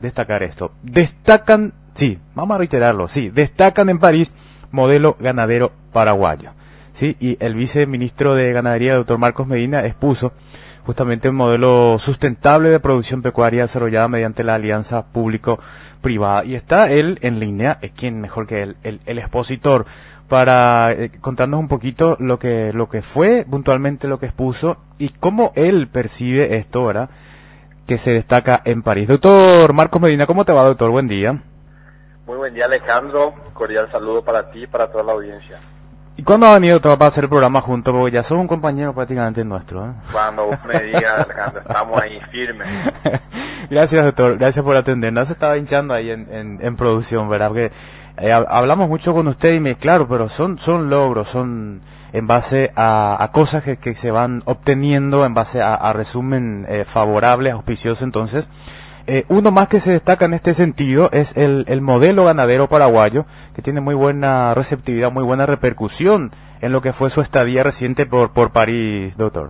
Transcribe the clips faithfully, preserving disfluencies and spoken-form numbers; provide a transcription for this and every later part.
destacar esto. Destacan, sí, vamos a reiterarlo, sí, destacan en París modelo ganadero paraguayo. Sí, y el viceministro de Ganadería, doctor Marcos Medina, expuso justamente un modelo sustentable de producción pecuaria desarrollada mediante la alianza público-privada. Y está él en línea, es quien mejor que él, el, el expositor, para eh, contarnos un poquito lo que lo que fue puntualmente lo que expuso y cómo él percibe esto, ¿verdad?, que se destaca en París. Doctor Marcos Medina, ¿cómo te va, doctor? Buen día. Muy buen día, Alejandro. Cordial saludo para ti y para toda la audiencia. ¿Y cuándo ha venido todo para hacer el programa juntos? Porque ya sos un compañero prácticamente nuestro, ¿eh? Cuando vos me digas, Alejandro, estamos ahí firmes. Gracias, doctor. Gracias por atendernos. Se estaba hinchando ahí en, en, en producción, ¿verdad? Porque eh, hablamos mucho con usted y me, claro, pero son son logros, son en base a, a cosas que, que se van obteniendo, en base a, a resumen eh, favorables, auspiciosos. Entonces, eh, uno más que se destaca en este sentido es el, el modelo ganadero paraguayo, que tiene muy buena receptividad, muy buena repercusión en lo que fue su estadía reciente por, por París, doctor.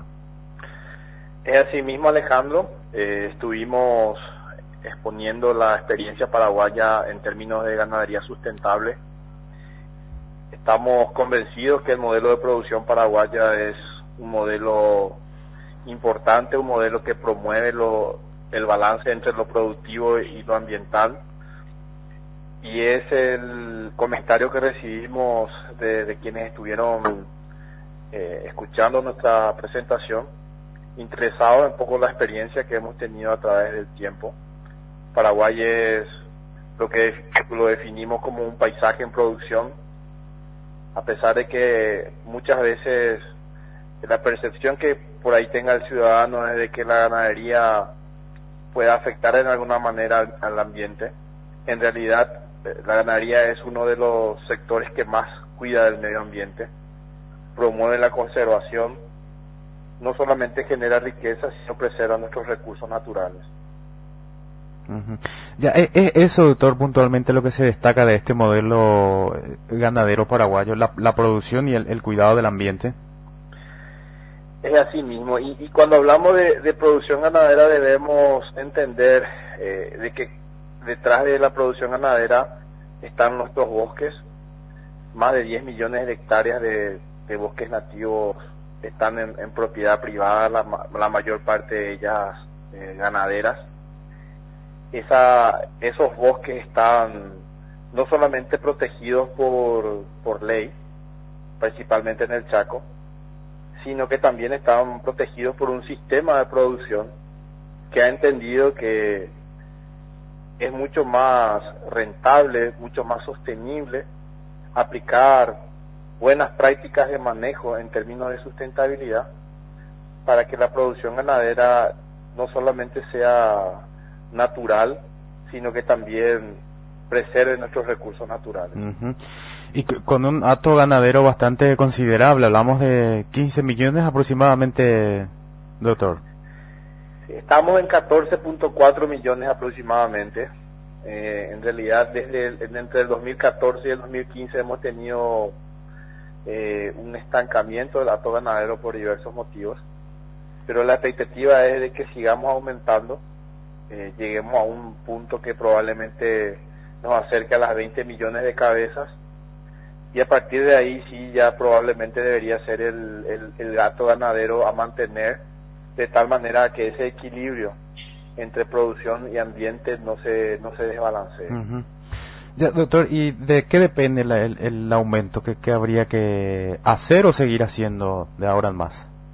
Es así mismo, Alejandro. Eh, estuvimos exponiendo la experiencia paraguaya en términos de ganadería sustentable. Estamos convencidos que el modelo de producción paraguaya es un modelo importante, un modelo que promueve lo, el balance entre lo productivo y lo ambiental. Y es el comentario que recibimos de, de quienes estuvieron eh, escuchando nuestra presentación, interesados en poco la experiencia que hemos tenido a través del tiempo. Paraguay es lo que lo definimos como un paisaje en producción, a pesar de que muchas veces la percepción que por ahí tenga el ciudadano es de que la ganadería pueda afectar en alguna manera al, al ambiente. En realidad, la ganadería es uno de los sectores que más cuida del medio ambiente, promueve la conservación, no solamente genera riqueza, sino preserva nuestros recursos naturales. Uh-huh. Ya, es, es eso, doctor, puntualmente lo que se destaca de este modelo ganadero paraguayo, la, la producción y el, el cuidado del ambiente. Es así mismo, y, y cuando hablamos de, de producción ganadera debemos entender eh, de que detrás de la producción ganadera están nuestros bosques. Más de diez millones de hectáreas de, de bosques nativos están en, en propiedad privada, la, la mayor parte de ellas eh, ganaderas. Esa, esos bosques están no solamente protegidos por, por ley, principalmente en el Chaco, sino que también están protegidos por un sistema de producción que ha entendido que es mucho más rentable, mucho más sostenible aplicar buenas prácticas de manejo en términos de sustentabilidad para que la producción ganadera no solamente sea natural, sino que también preserve nuestros recursos naturales. Uh-huh. Y con un hato ganadero bastante considerable, hablamos de quince millones aproximadamente, doctor. Estamos en catorce punto cuatro millones aproximadamente. Eh, en realidad, desde el, entre el dos mil catorce y el dos mil quince hemos tenido eh, un estancamiento del hato ganadero por diversos motivos, pero la expectativa es de que sigamos aumentando, eh, lleguemos a un punto que probablemente nos acerque a las veinte millones de cabezas, y a partir de ahí sí ya probablemente debería ser el, el, el hato ganadero a mantener, de tal manera que ese equilibrio entre producción y ambiente no se no se desbalancee. Uh-huh. Ya, doctor, ¿y de qué depende la, el, el aumento? ¿Qué, ¿Qué habría que hacer o seguir haciendo de ahora en más?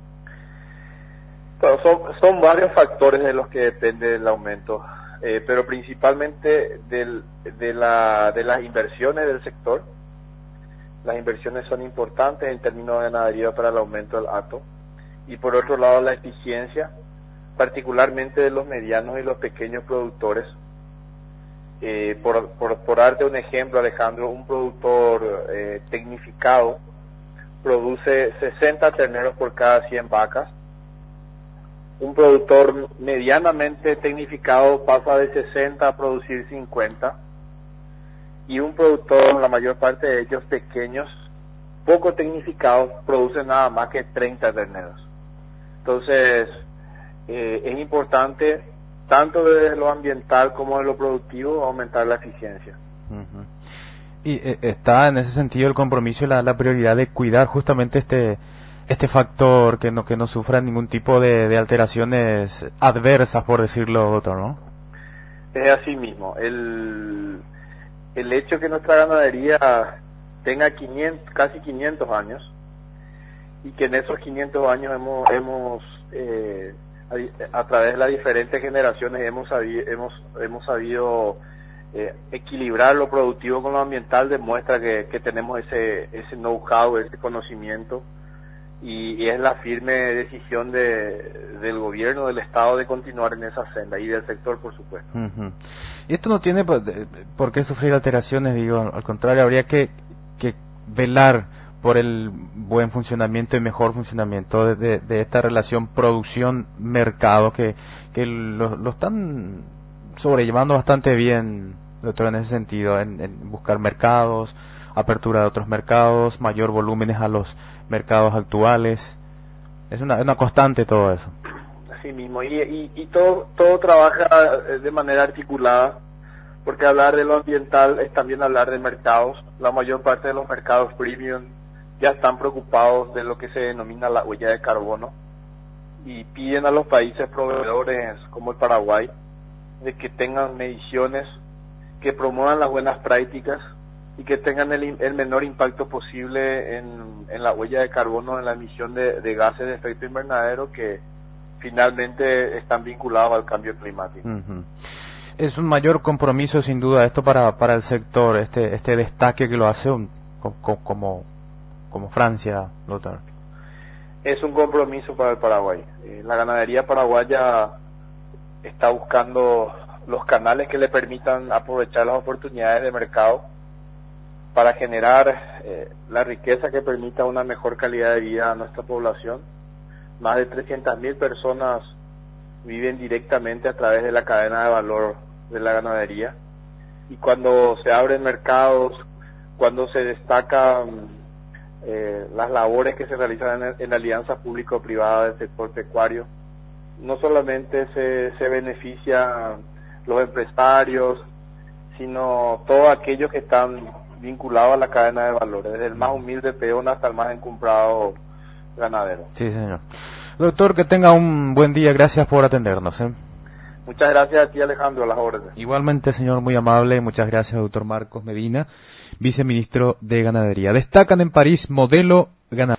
Bueno, son, son varios factores de los que depende el aumento, eh, pero principalmente del, de, la, de las inversiones del sector. Las inversiones son importantes en términos de ganadería para el aumento del hato, y por otro lado la eficiencia, particularmente de los medianos y los pequeños productores. Eh, por, por, por darte un ejemplo, Alejandro, un productor eh, tecnificado produce sesenta terneros por cada cien vacas. Un productor medianamente tecnificado pasa de sesenta a producir cincuenta. Y un productor, la mayor parte de ellos pequeños, poco tecnificados, produce nada más que treinta terneros. Entonces, eh, es importante tanto de lo ambiental como de lo productivo, aumentar la eficiencia. Uh-huh. Y eh, está en ese sentido el compromiso y la, la prioridad de cuidar justamente este este factor, que no que no sufra ningún tipo de, de alteraciones adversas, por decirlo otro, ¿no? Es así mismo. El, el hecho que nuestra ganadería tenga quinientos, casi quinientos años, y que en esos quinientos años hemos, hemos eh, a, a través de las diferentes generaciones hemos sabido, hemos, hemos sabido eh, equilibrar lo productivo con lo ambiental, demuestra que, que tenemos ese, ese know-how, ese conocimiento, y, y es la firme decisión de, del gobierno, del Estado, de continuar en esa senda, y del sector, por supuesto. Uh-huh. Y esto no tiene por, por qué sufrir alteraciones, digo, al contrario, habría que, que velar por el buen funcionamiento y mejor funcionamiento de, de, de esta relación producción-mercado, que, que lo, lo están sobrellevando bastante bien, doctor, en ese sentido, en, en buscar mercados, apertura de otros mercados, mayor volúmenes a los mercados actuales. Es una, una constante todo eso. Así mismo, y, y, y todo, todo trabaja de manera articulada, porque hablar de lo ambiental es también hablar de mercados. La mayor parte de los mercados premium ya están preocupados de lo que se denomina la huella de carbono, y piden a los países proveedores como el Paraguay de que tengan mediciones que promuevan las buenas prácticas y que tengan el, el menor impacto posible en, en la huella de carbono, en la emisión de, de gases de efecto invernadero que finalmente están vinculados al cambio climático. Uh-huh. Es un mayor compromiso sin duda esto para para el sector, este este destaque que lo hace un, como, como como Francia, doctor. Es un compromiso para el Paraguay. Eh, la ganadería paraguaya está buscando los canales que le permitan aprovechar las oportunidades de mercado para generar eh, la riqueza que permita una mejor calidad de vida a nuestra población. Más de trescientas mil personas viven directamente a través de la cadena de valor de la ganadería, y cuando se abren mercados, cuando se destacan eh, las labores que se realizan en, en la alianza público-privada del sector pecuario, no solamente se, se benefician los empresarios, sino todos aquellos que están vinculados a la cadena de valores, desde el más humilde peón hasta el más encumbrado ganadero. Sí, señor. Doctor, que tenga un buen día, gracias por atendernos. ¿eh? Muchas gracias a ti, Alejandro, a las órdenes. Igualmente, señor, muy amable, muchas gracias, doctor Marcos Medina, viceministro de Ganadería. Destacan en París modelo ganadero.